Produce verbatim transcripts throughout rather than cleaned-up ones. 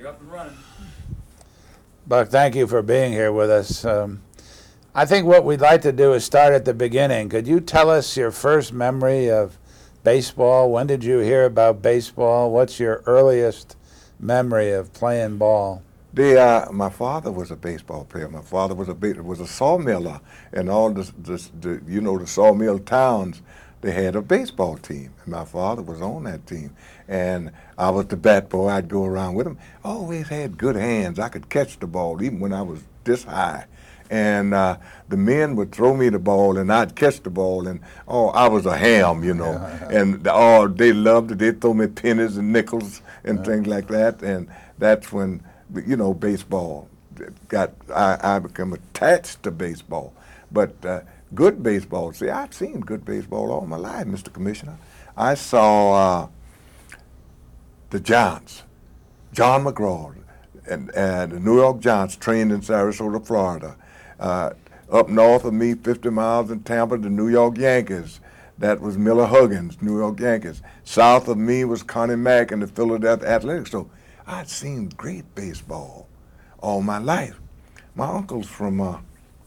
You're up and running. Buck, thank you for being here with us. Um, I think what we'd like to do is start at the beginning. Could you tell us your first memory of baseball? When did you hear about baseball? What's your earliest memory of playing ball? The, uh, my father was a baseball player. My father was a was a sawmiller, and all the, the, the you know the sawmill towns, they had a baseball team, and my father was on that team. And I was the bat boy. I'd go around with him. Always had good hands. I could catch the ball even when I was this high. And uh, the men would throw me the ball, and I'd catch the ball, and oh, I was a ham, you know. Yeah. And oh, they loved it. They'd throw me pennies and nickels and yeah. things like that. And that's when, you know, baseball got. I, I became attached to baseball, but uh, good baseball. See, I've seen good baseball all my life, Mister Commissioner. I saw uh, the Giants, John McGraw, and, and the New York Giants trained in Sarasota, Florida. Uh, up north of me, fifty miles in Tampa, the New York Yankees. That was Miller Huggins, New York Yankees. South of me was Connie Mack and the Philadelphia Athletics. So I'd seen great baseball all my life. My uncle's from, uh,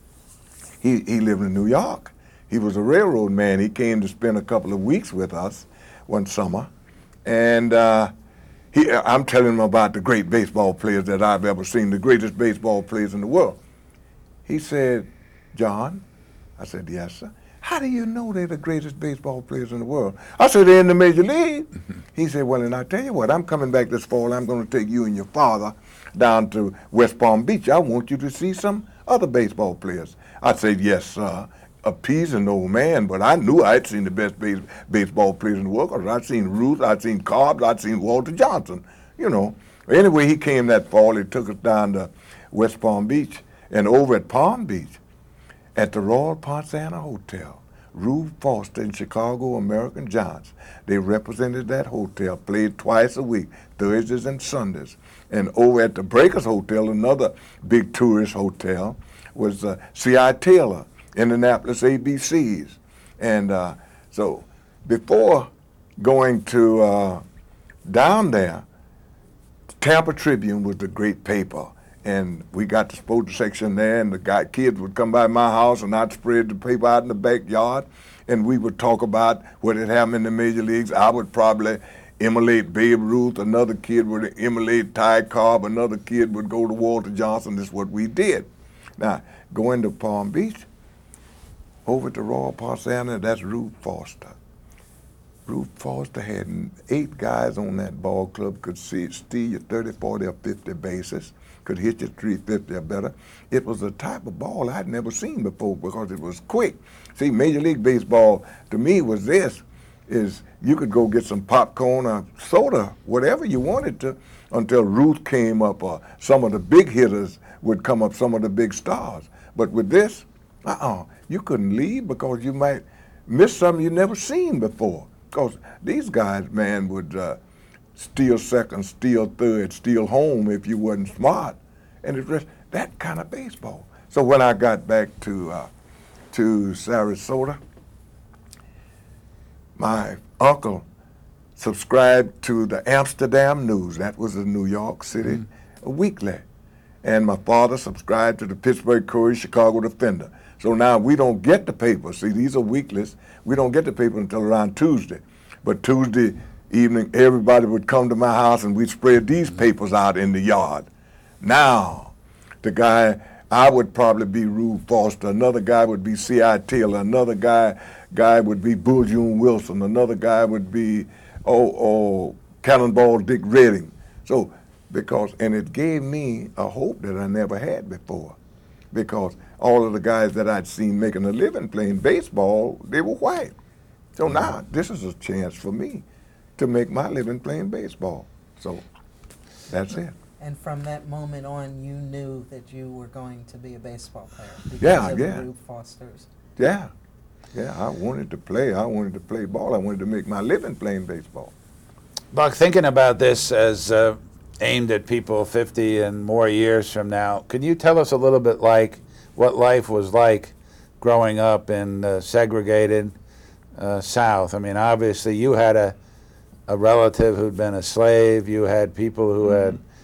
he, he lived in New York. He was a railroad man. He came to spend a couple of weeks with us one summer. And uh, he, I'm telling him about the great baseball players that I've ever seen, the greatest baseball players in the world. He said, John, I said, yes, sir. How do you know they're the greatest baseball players in the world? I said, they're in the major league. He said, well, and I tell you what, I'm coming back this fall. I'm going to take you and your father down to West Palm Beach. I want you to see some other baseball players. I said, yes, sir. Appeasing old man, but I knew I'd seen the best base, baseball players in the world, because I'd seen Ruth, I'd seen Cobb, I'd seen Walter Johnson, you know. Anyway, he came that fall. He took us down to West Palm Beach. And over at Palm Beach, at the Royal Ponciana Hotel, Rube Foster and Chicago American Giants, they represented that hotel, played twice a week, Thursdays and Sundays. And over at the Breakers Hotel, another big tourist hotel, was uh, C I Taylor, Indianapolis A B Cs. And uh, so before going to uh, down there, Tampa Tribune was the great paper. And we got the sports section there, and the guy, kids would come by my house, and I'd spread the paper out in the backyard, and we would talk about what had happened in the major leagues. I would probably emulate Babe Ruth, another kid would emulate Ty Cobb, another kid would go to Walter Johnson. This is what we did. Now, going to Palm Beach, over to Royal Ponciana, that's Rube Foster. Rube Foster had eight guys on that ball club, could see, steal you thirty, forty, or fifty bases, could hit you three fifty or better. It was a type of ball I'd never seen before because it was quick. See, Major League Baseball to me was this, is you could go get some popcorn or soda, whatever you wanted to, until Ruth came up or some of the big hitters would come up, some of the big stars. But with this, uh-uh, you couldn't leave because you might miss something you never seen before. Because these guys, man, would uh, steal second, steal third, steal home if you wasn't smart. And it was that kind of baseball. So when I got back to, uh, to Sarasota, my uncle subscribed to the Amsterdam News. That was a New York City mm-hmm. weekly. And my father subscribed to the Pittsburgh Courier, Chicago Defender. So now we don't get the paper. See, these are weeklies. We don't get the paper until around Tuesday. But Tuesday evening, everybody would come to my house and we'd spread these papers out in the yard. Now, the guy, I would probably be Rube Foster. Another guy would be C I Taylor. Another guy guy would be Bull June Wilson. Another guy would be, oh, oh, Cannonball Dick Redding. So, because, and it gave me a hope that I never had before. Because all of the guys that I'd seen making a living playing baseball, they were white. So now this is a chance for me to make my living playing baseball. So that's it. And from that moment on, you knew that you were going to be a baseball player because yeah, of yeah. the Rube Fosters. Yeah, yeah. I wanted to play. I wanted to play ball. I wanted to make my living playing baseball. Buck, thinking about this as uh, aimed at people fifty and more years from now, can you tell us a little bit like what life was like growing up in the segregated uh, South? I mean, obviously you had a, a relative who'd been a slave. You had people who mm-hmm. had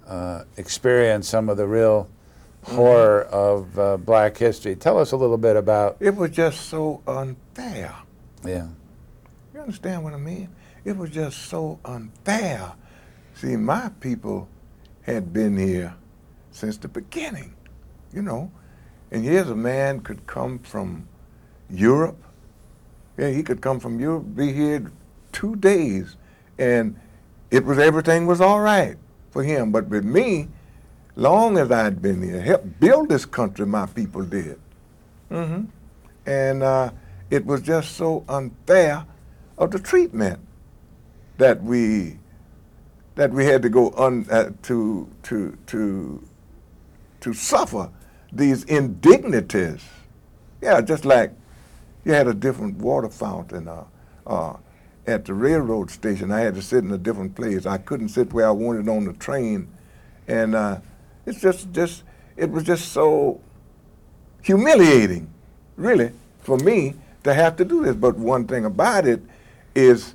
uh, experienced some of the real horror of uh, black history. Tell us a little bit about. It was just so unfair. Yeah. You understand what I mean? It was just so unfair. See, my people had been here since the beginning, you know. And here's a man could come from Europe. Yeah, he could come from Europe, be here two days, and it was everything was all right for him. But with me, long as I'd been here, helped build this country, my people did. Mm-hmm. And uh, it was just so unfair of the treatment that we that we had to go un, uh, to to to to suffer these indignities. Yeah, just like you had a different water fountain uh, uh, at the railroad station. I had to sit in a different place. I couldn't sit where I wanted on the train, and uh, it's just just it was just so humiliating, really, for me to have to do this. But one thing about it is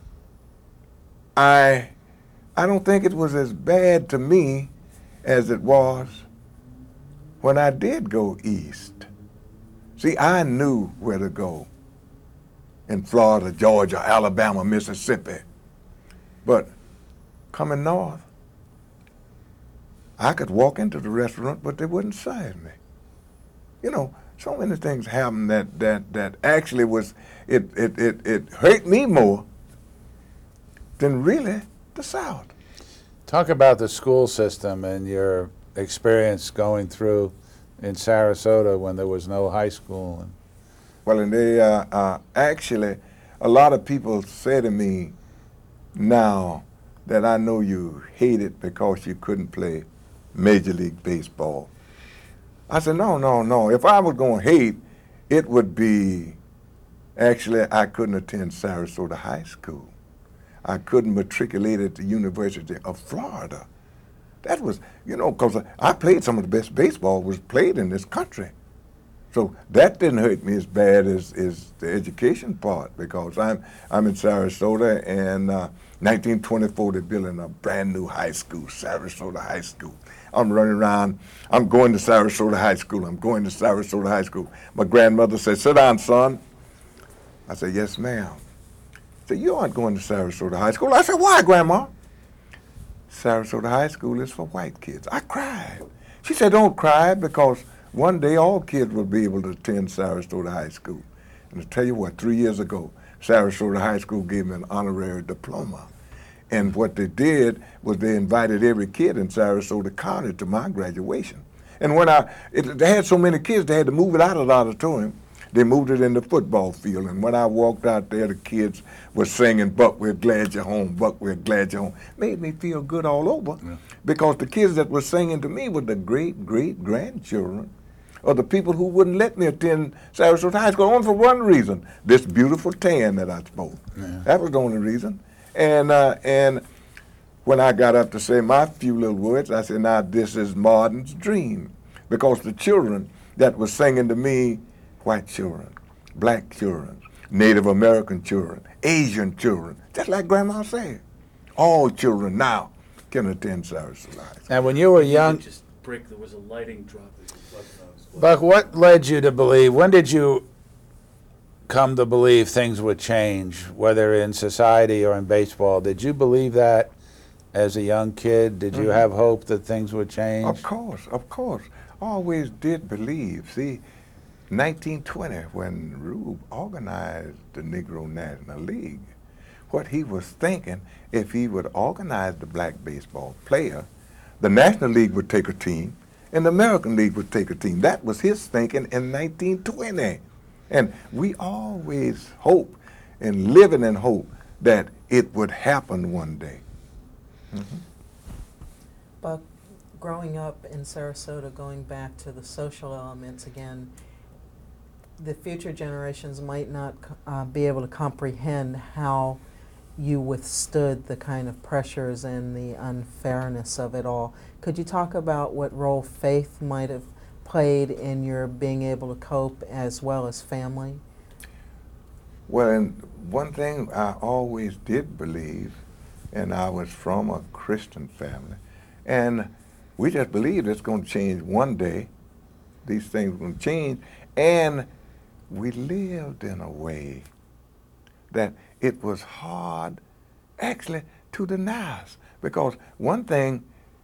I I don't think it was as bad to me as it was when I did go east. See, I knew where to go in Florida, Georgia, Alabama, Mississippi. But coming north, I could walk into the restaurant, but they wouldn't serve me. You know, so many things happened that that that actually was it it it, it hurt me more than really the South. Talk about the school system and your experience going through in Sarasota when there was no high school. And Well, and they uh, uh, actually, a lot of people say to me now that I know you hate it because you couldn't play Major League Baseball. I said, no, no, no. If I was going to hate, it would be, actually, I couldn't attend Sarasota High School. I couldn't matriculate at the University of Florida. That was, you know, because I played some of the best baseball was played in this country. So that didn't hurt me as bad as, as the education part, because I'm I'm in Sarasota, and uh, nineteen twenty-four they're building a brand new high school, Sarasota High School. I'm running around, I'm going to Sarasota High School, I'm going to Sarasota High School. My grandmother said, sit down, son. I said, yes, ma'am. She said, you aren't going to Sarasota High School. I said, why, Grandma? Sarasota High School is for white kids. I cried. She said, don't cry, because one day all kids will be able to attend Sarasota High School. And to tell you what, three years ago, Sarasota High School gave me an honorary diploma. And what they did was they invited every kid in Sarasota County to my graduation. And when I, it, they had so many kids, they had to move it out of the auditorium. They moved it in the football field. And when I walked out there, the kids were singing, Buck, we're glad you're home, Buck, we're glad you're home. Made me feel good all over, yeah. Because the kids that were singing to me were the great, great grandchildren of the people who wouldn't let me attend Sarasota High School, only for one reason, this beautiful tan that I spoke. Yeah. That was the only reason. And, uh, and when I got up to say my few little words, I said, now this is Martin's dream. Because the children that were singing to me, white children, black children, Native American children, Asian children, just like Grandma said, all children now can attend Sarasota High School. And when you were young, just break, there was a lighting drop. Buck, what led you to believe, when did you come to believe things would change, whether in society or in baseball? Did you believe that as a young kid? Did you mm-hmm. have hope that things would change? Of course, of course. I always did believe. See, nineteen twenty, when Rube organized the Negro National League, what he was thinking, if he would organize the black baseball player, the National League would take a team, and the American League would take a team. That was his thinking in nineteen twenty. And we always hope and living in hope that it would happen one day. Mm-hmm. Buck, growing up in Sarasota, going back to the social elements again, the future generations might not uh, be able to comprehend how you withstood the kind of pressures and the unfairness of it all. Could you talk about what role faith might have played in your being able to cope, as well as family? Well, and one thing I always did believe, and I was from a Christian family, And we just believed it's going to change one day. These things are going to change. And we lived in a way that it was hard actually to deny us. Because one thing,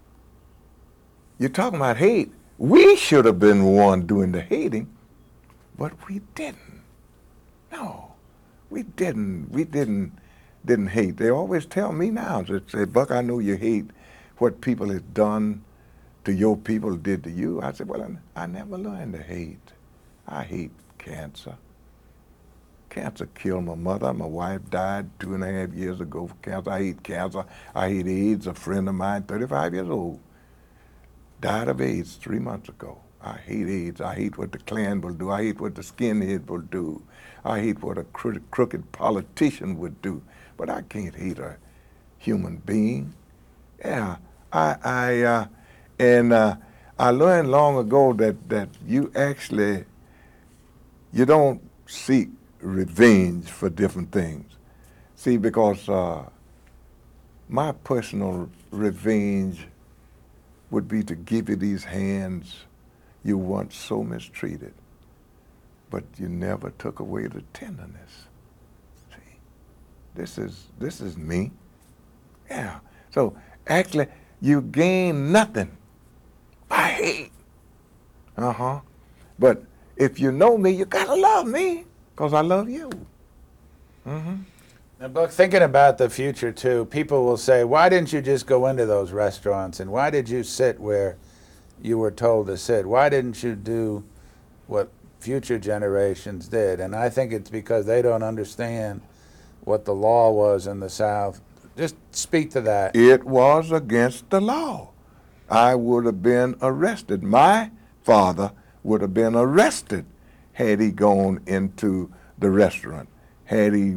you're talking about hate, we should have been the one doing the hating, but we didn't. No, we didn't. We didn't didn't hate. They always tell me now, they say, Buck, I know you hate what people have done to your people did to you. I said, well, I, I never learned to hate. I hate cancer. Cancer killed my mother. My wife died two and a half years ago for cancer. I hate cancer. I hate AIDS. A friend of mine, thirty-five years old, died of AIDS three months ago. I hate AIDS. I hate what the Klan will do. I hate what the skinhead will do. I hate what a cro crooked politician would do. But I can't hate a human being. Yeah, I, I uh, and uh, I learned long ago that that you actually, you don't seek revenge for different things. See, because uh, my personal revenge would be to give you these hands you once so mistreated, but you never took away the tenderness. See, this is this is me. Yeah. So actually, you gain nothing by hate. Uh huh. But if you know me, you gotta love me, cause I love you. Mm-hmm. Now, Buck, thinking about the future too, people will say, why didn't you just go into those restaurants, and why did you sit where you were told to sit? Why didn't you do what future generations did? And I think it's because they don't understand what the law was in the South. Just speak to that. It was against the law. I would have been arrested. My father would have been arrested had he gone into the restaurant, had he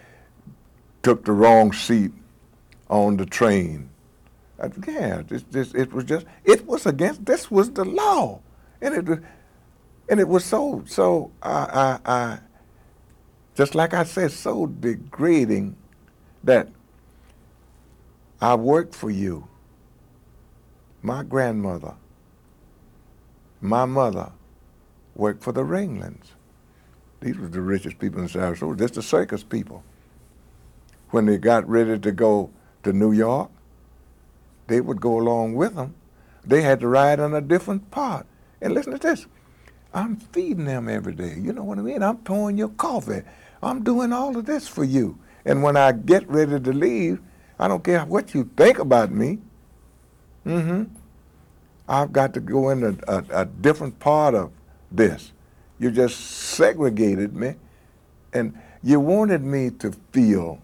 took the wrong seat on the train. Uh, yeah, this, this, it was just, it was against, this was the law. And it was, and it was so, so, I, I, I, just like I said, so degrading that I worked for you. My grandmother, my mother worked for the Ringlands. These were the richest people in Sarasota. This the circus people. When they got ready to go to New York, they would go along with them. They had to ride on a different part. And listen to this. I'm feeding them every day. You know what I mean? I'm pouring your coffee. I'm doing all of this for you. And when I get ready to leave, I don't care what you think about me. Mm-hmm. I've got to go in a, a, a different part of this. You just segregated me, and you wanted me to feel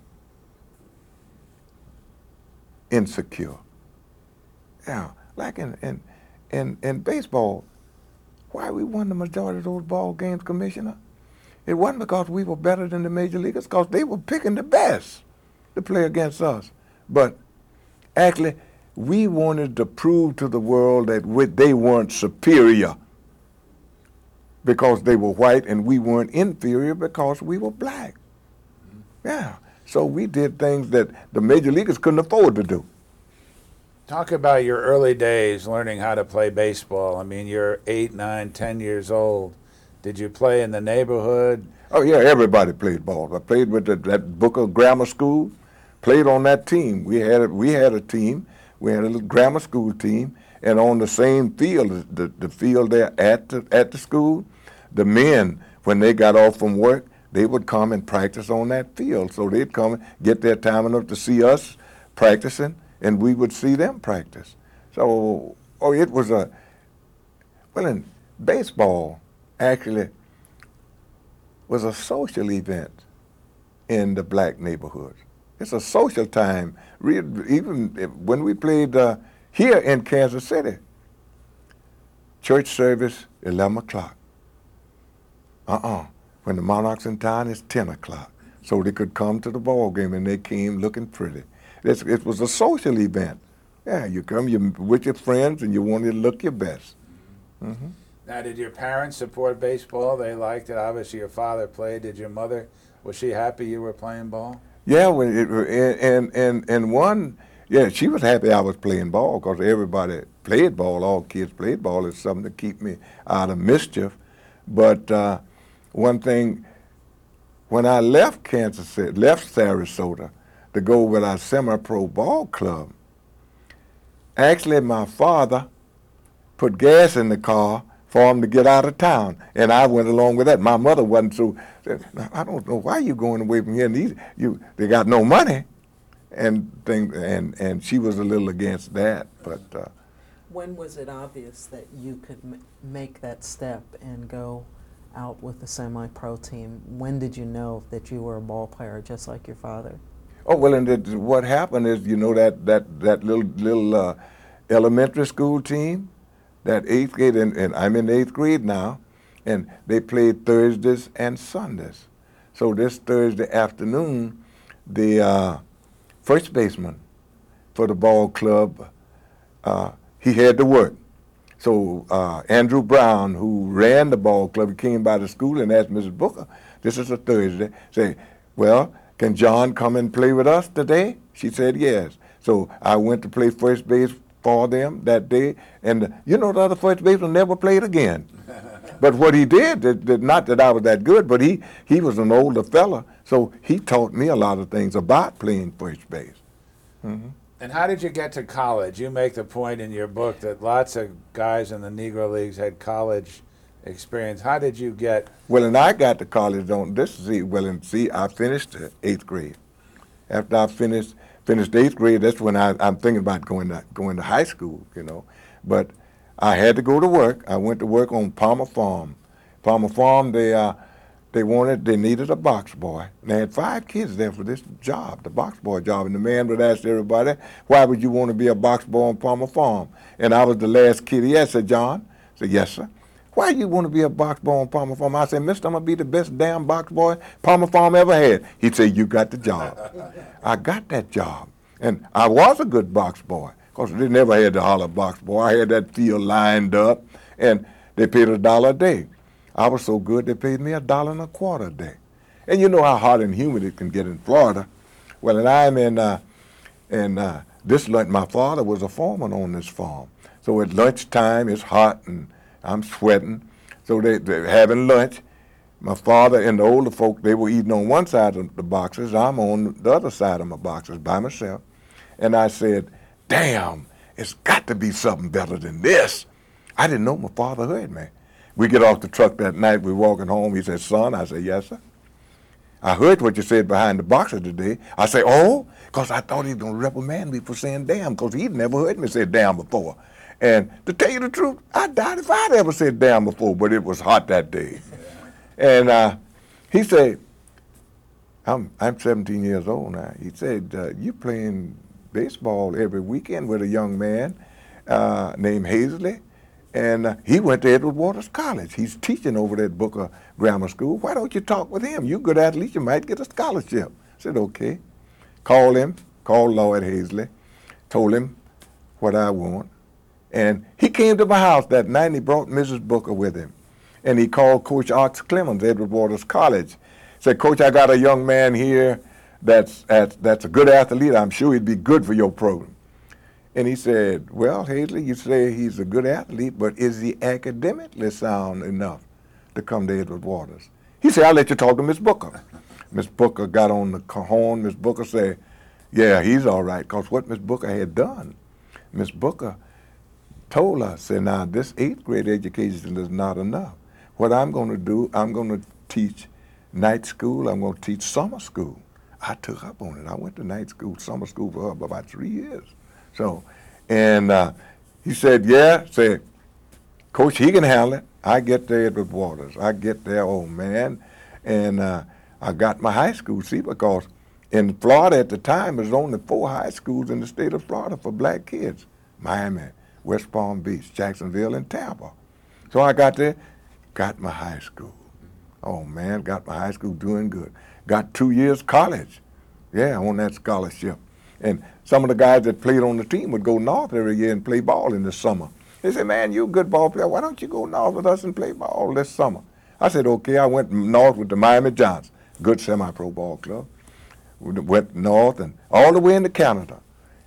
insecure. Yeah, like in, in, in, in baseball, why we won the majority of those ball games, Commissioner? It wasn't because we were better than the major leaguers, because they were picking the best to play against us. But actually, we wanted to prove to the world that we, they weren't superior because they were white, and we weren't inferior because we were black. Yeah. So we did things that the major leaguers couldn't afford to do. Talk about your early days learning how to play baseball. I mean, you're eight, nine, ten years old. Did you play in the neighborhood? Oh, yeah, everybody played ball. I played with the, that Booker Grammar School, played on that team. We had a, we had a team. We had a little grammar school team, and on the same field, the, the field there at the, at the school, the men, when they got off from work, they would come and practice on that field. So they'd come and get there time enough to see us practicing, and we would see them practice. So, oh, it was a, well, in baseball, actually, was a social event in the black neighborhoods. It's a social time. Even when we played uh, here in Kansas City, church service, eleven o'clock. Uh-uh. When the Monarchs in town, it's ten o'clock. So they could come to the ball game, and they came looking pretty. It's, it was a social event. Yeah, you come you, with your friends, and you wanted to look your best. Mm-hmm. Now, did your parents support baseball? They liked it. Obviously, your father played. Did your mother, was she happy you were playing ball? Yeah, when it, and, and, and one, yeah, she was happy I was playing ball because everybody played ball. All kids played ball. It's something to keep me out of mischief. But uh, one thing, when I left Kansas City, left Sarasota to go with our semi-pro ball club, actually my father put gas in the car for him to get out of town, and I went along with that. My mother wasn't so. Said, I don't know why you going away from here. And these, you, they got no money, and things, and and she was a little against that. But uh, When was it obvious that you could m- make that step and go out with the semi-pro team? When did you know that you were a ball player, just like your father? oh well, and it, what happened is, you know, that that that little little uh, elementary school team, that eighth grade, and, and I'm in eighth grade now, and they played Thursdays and Sundays. So this Thursday afternoon, the uh, first baseman for the ball club, uh, he had to work. So uh, Andrew Brown, who ran the ball club, he came by the school and asked Missus Booker, this is a Thursday, say, well, can John come and play with us today? She said yes. So I went to play first base for them that day, and uh, you know, the other first baseman never played again. But what he did, did, did, not that I was that good, but he, he was an older fella, so he taught me a lot of things about playing first base. Mm-hmm. And how did you get to college? You make the point in your book that lots of guys in the Negro Leagues had college experience. How did you get? Well, and I got to college on this. See, well, and see, I finished the eighth grade. After I finished finished eighth grade, that's when I, I'm thinking about going to going to high school, you know. But I had to go to work. I went to work on Palmer Farm. Palmer Farm, they uh, they wanted, they needed a box boy. And they had five kids there for this job, the box boy job. And the man would ask everybody, why would you want to be a box boy on Palmer Farm? And I was the last kid. He asked, said, John? I said, yes, sir. Why you want to be a box boy on Palmer Farm? I said, mister, I'm going to be the best damn box boy Palmer Farm ever had. He said, you got the job. I got that job. And I was a good box boy, because they never had to holler box boy. I had that field lined up, and they paid a dollar a day. I was so good, they paid me a dollar and a quarter a day. And you know how hot and humid it can get in Florida. Well, and I'm in, uh, and uh, this lunch, my father was a foreman on this farm. So at lunchtime, it's hot, and I'm sweating. So they, they're having lunch. My father and the older folk, they were eating on one side of the boxes. I'm on the other side of my boxes by myself. And I said, damn, it's got to be something better than this. I didn't know my father heard me. We get off the truck that night, we're walking home. He said, son, I said, yes, sir. I heard what you said behind the boxes today. I said, oh, because I thought he was going to reprimand me for saying damn, because he'd never heard me say damn before. And to tell you the truth, I doubt if I'd ever said damn before, but it was hot that day. And uh, he said, I'm, I'm seventeen years old now. He said, uh, you playing baseball every weekend with a young man uh, named Hazley, and uh, he went to Edward Waters College. He's teaching over there at Booker Grammar School. Why don't you talk with him? You're a good athlete, you might get a scholarship. I said, okay. Called him, called Lloyd Hazley, told him what I want. And he came to my house that night, and he brought Missus Booker with him. And he called Coach Ox Clemens, Edward Waters College. Said, Coach, I got a young man here that's, that's, that's a good athlete. I'm sure he'd be good for your program. And he said, well, Hazley, you say he's a good athlete, but is he academically sound enough to come to Edward Waters? He said, I'll let you talk to Miss Booker. Miss Booker got on the horn. Miss Booker said, yeah, he's all right, because what Miss Booker had done, Miss Booker told us, said, now, this eighth grade education is not enough. What I'm going to do, I'm going to teach night school. I'm going to teach summer school. I took up on it. I went to night school, summer school for her for about three years. So, and uh, he said, yeah, said, Coach, he can handle it. I get there Edward Waters. I get there, oh, man. And uh, I got my high school, see, because in Florida at the time, there was only four high schools in the state of Florida for black kids. Miami, West Palm Beach, Jacksonville, and Tampa. So I got there, got my high school. Oh, man, got my high school doing good. Got two years college. Yeah, on that scholarship. And some of the guys that played on the team would go north every year and play ball in the summer. They said, man, you're a good ball player. Why don't you go north with us and play ball this summer? I said, okay. I went north with the Miami Giants, good semi-pro ball club. Went north and all the way into Canada.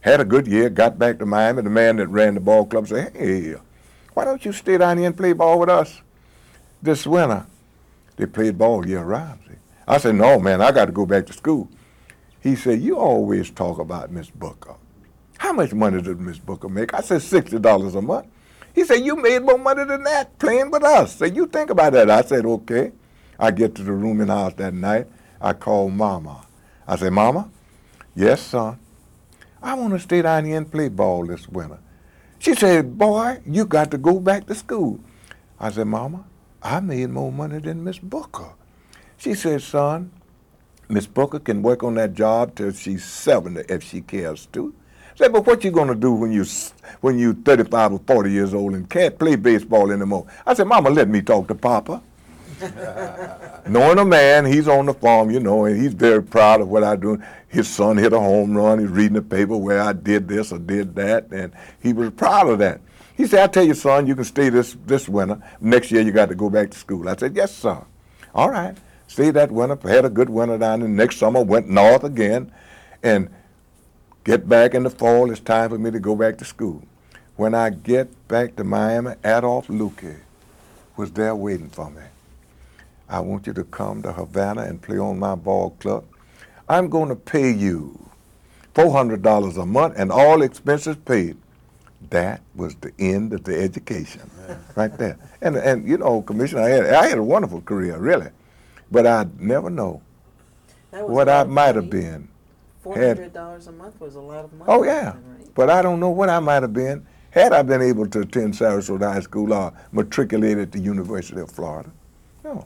had a good year, got back to Miami. The man that ran the ball club said, hey, why don't you stay down here and play ball with us this winter? They played ball year round. See? I said, no, man, I got to go back to school. He said, you always talk about Miss Booker. How much money does Miss Booker make? I said, sixty dollars a month. He said, you made more money than that playing with us. So you think about that. I said, okay. I get to the rooming house that night. I called Mama. I said, Mama, yes, son, I want to stay down here and play ball this winter. She said, boy, you got to go back to school. I said, Mama, I made more money than Miss Booker. She said, son, Miss Booker can work on that job till she's seventy if she cares to. I said, but what you gonna do when you when you thirty-five or forty years old and can't play baseball anymore? I said, Mama, let me talk to Papa. Knowing a man, he's on the farm, you know, and he's very proud of what I do. His son hit a home run. He's reading the paper where I did this or did that, and he was proud of that. He said, I tell you, son, you can stay this, this winter. Next year, you got to go back to school. I said, yes, sir. All right. Stayed that winter, had a good winter down there. Next summer, went north again, and get back in the fall. It's time for me to go back to school. When I get back to Miami, Adolph Luque was there waiting for me. I want you to come to Havana and play on my ball club. I'm going to pay you four hundred dollars a month and all expenses paid. That was the end of the education, yeah. Right there. And, and you know, Commissioner, I had, I had a wonderful career, really. But I'd never know what I might have been. four hundred dollars a month was a lot of money. Oh, yeah. Then, right? But I don't know what I might have been had I been able to attend Sarasota High School or matriculate at the University of Florida. No.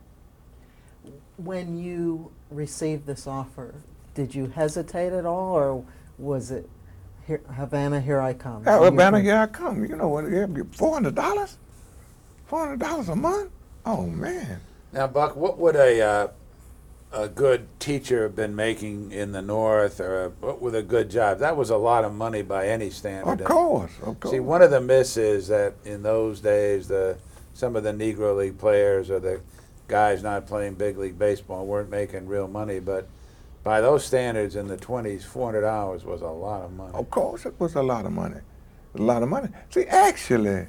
When you received this offer, did you hesitate at all, or was it here, Havana, here I come? Yeah, Havana, here I come. You know what? four hundred dollars? four hundred dollars a month? Oh, man. Now, Buck, what would a uh, a good teacher have been making in the North, or a, what with a good job? That was a lot of money by any standard. Of course, of course. See, one of the myths is that in those days, the some of the Negro League players or the guys not playing big league baseball weren't making real money, but by those standards in the twenties, four hundred hours was a lot of money. Of course, it was a lot of money. A lot of money. See, actually,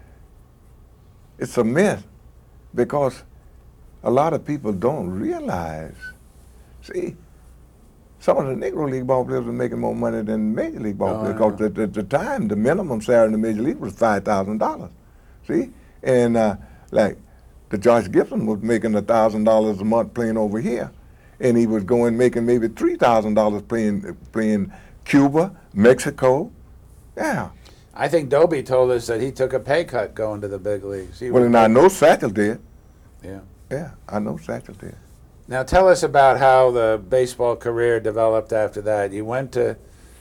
it's a myth because a lot of people don't realize. See, some of the Negro League ball players were making more money than Major League ball Oh, players yeah. because at, at the time, the minimum salary in the Major League was five thousand dollars. See? And uh, like the Josh Gibson was making one thousand dollars a month playing over here. And he was going making maybe three thousand dollars playing, playing Cuba, Mexico. Yeah. I think Dobie told us that he took a pay cut going to the big leagues. He Well, was and I making- know Satchel did. Yeah. Yeah, I know Satchel did. Now tell us about how the baseball career developed after that. You went to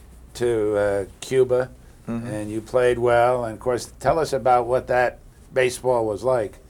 to uh, Cuba, Mhm. and you played well. And of course, tell us about what that baseball was like.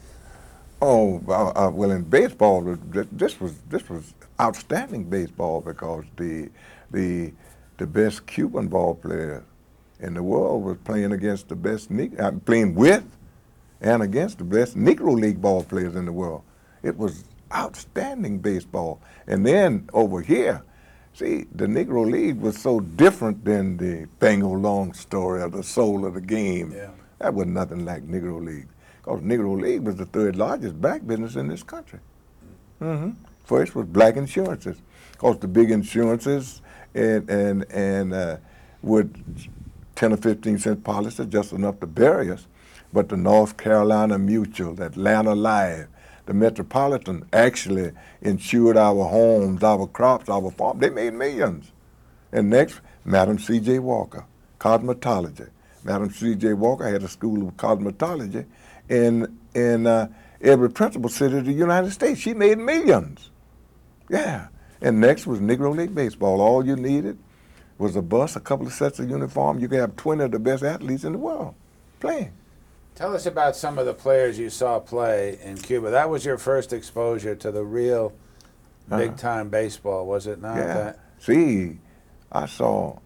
Oh, uh, uh, well, in baseball, th- this was this was outstanding baseball because the the the best Cuban ball player in the world was playing against the best ne- uh, playing with and against the best Negro League ball players in the world. It was outstanding baseball. And then over here, see, the Negro League was so different than the Bingo Long story or the soul of the game. Yeah. That was nothing like Negro League. Because Negro League was the third largest black business in this country. Mm-hmm. First was black insurances. Because the big insurances and and and uh, would ten or fifteen cent policy, just enough to bury us. But the North Carolina Mutual, the Atlanta Life, the Metropolitan actually insured our homes, our crops, our farm. They made millions. And next, Madam C J Walker, cosmetology. Madam C J Walker had a school of cosmetology in in uh, every principal city of the United States. She made millions. Yeah. And next was Negro League Baseball. All you needed was a bus, a couple of sets of uniform. You could have twenty of the best athletes in the world playing. Tell us about some of the players you saw play in Cuba. That was your first exposure to the real big-time baseball, was it not? Yeah. That, See, I saw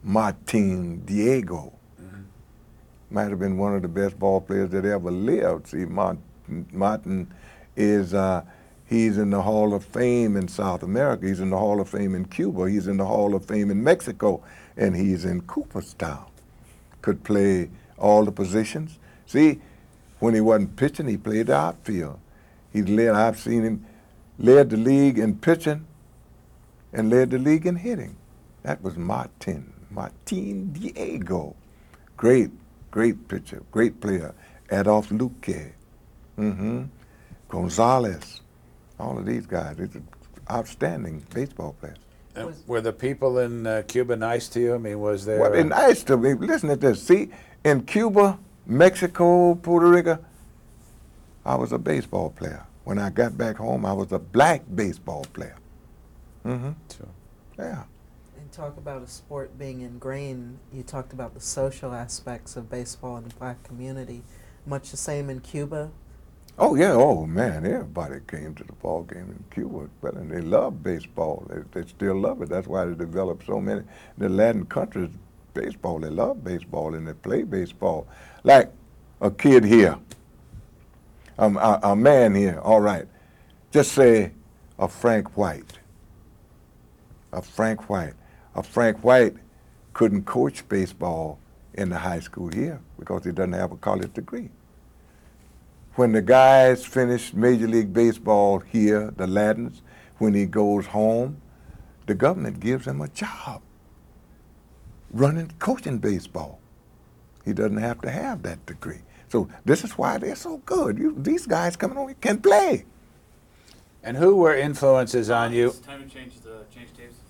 Martin Diego. Mhm. Might have been one of the best ball players that ever lived. See, Martin, Martin is, uh, He's in the Hall of Fame in South America. He's in the Hall of Fame in Cuba. He's in the Hall of Fame in Mexico. And he's in Cooperstown. Could play all the positions. See, when he wasn't pitching, he played the outfield. He led, I've seen him, led the league in pitching and led the league in hitting. That was Martin, Martin Diego. Great, great pitcher, great player. Adolph Luque, mm-hmm. Gonzalez. All of these guys, these are outstanding baseball players. And were the people in uh, Cuba nice to you? I mean, was there... Well, they're uh, nice to me. Listen to this. See, in Cuba, Mexico, Puerto Rico, I was a baseball player. When I got back home, I was a black baseball player. Mm-hmm. Sure. Yeah. And talk about a sport being ingrained, you talked about the social aspects of baseball in the black community. Much the same in Cuba? Oh, yeah. Oh, man, everybody came to the ball game in Cuba, but and they love baseball. They, they still love it. That's why they developed so many. The Latin countries, baseball, they love baseball and they play baseball. Like a kid here, um, a, a man here, all right. Just say a Frank White. A Frank White. A Frank White couldn't coach baseball in the high school here because he doesn't have a college degree. When the guys finish Major League Baseball here, the Latins, when he goes home, the government gives him a job running, coaching baseball. He doesn't have to have that degree. So this is why they're so good. You, these guys coming on can play. And who were influences on you? It's time to change the change tapes.